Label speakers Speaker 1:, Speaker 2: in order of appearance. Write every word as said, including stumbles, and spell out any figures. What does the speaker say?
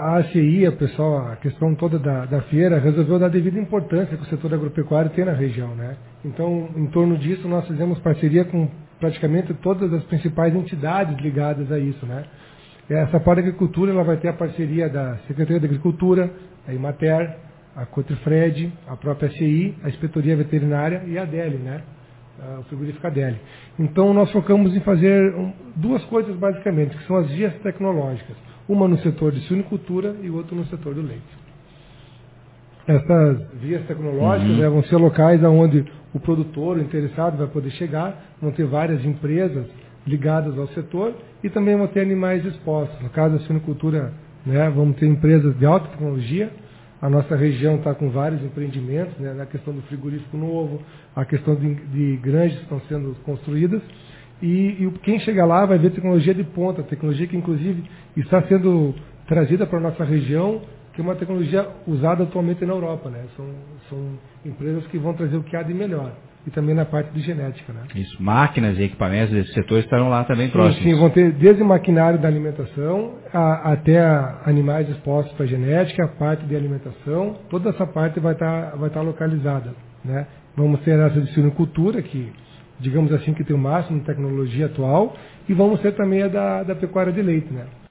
Speaker 1: a A C I, a pessoal, a questão toda da, da feira, resolveu dar devida importância que o setor agropecuário tem na região, né? Então, em torno disso, nós fizemos parceria com praticamente todas as principais entidades ligadas a isso, né? Essa parte da agricultura, ela vai ter a parceria da Secretaria da Agricultura, a Imater, a Cotrifred, a própria A C I, a Inspetoria Veterinária e a Adeli, né? O frigorífico Adeli. Então, nós focamos em fazer duas coisas, basicamente, que são as vias tecnológicas. Uma no setor de suinicultura e outra no setor do leite. Essas vias tecnológicas uhum. né, vão ser locais onde o produtor, o interessado, vai poder chegar, vão ter várias empresas ligadas ao setor e também vão ter animais expostos. No caso da suinicultura, né, vamos ter empresas de alta tecnologia. A nossa região está com vários empreendimentos, né, na questão do frigorífico novo, a questão de, de granjas que estão sendo construídas. E, e quem chega lá vai ver tecnologia de ponta, tecnologia que inclusive está sendo trazida para a nossa região, que é uma tecnologia usada atualmente na Europa, né? São, são empresas que vão trazer o que há de melhor. E também na parte de genética, né?
Speaker 2: Isso, máquinas e equipamentos desse setor estarão lá também
Speaker 1: sim,
Speaker 2: próximos.
Speaker 1: Sim, vão ter desde maquinário da alimentação a, até a animais expostos para genética, a parte de alimentação, toda essa parte vai estar vai estar localizada, né? Vamos ter essa de suinicultura, que digamos assim que tem o máximo de tecnologia atual, e vamos ter também a da, da pecuária de leite, né?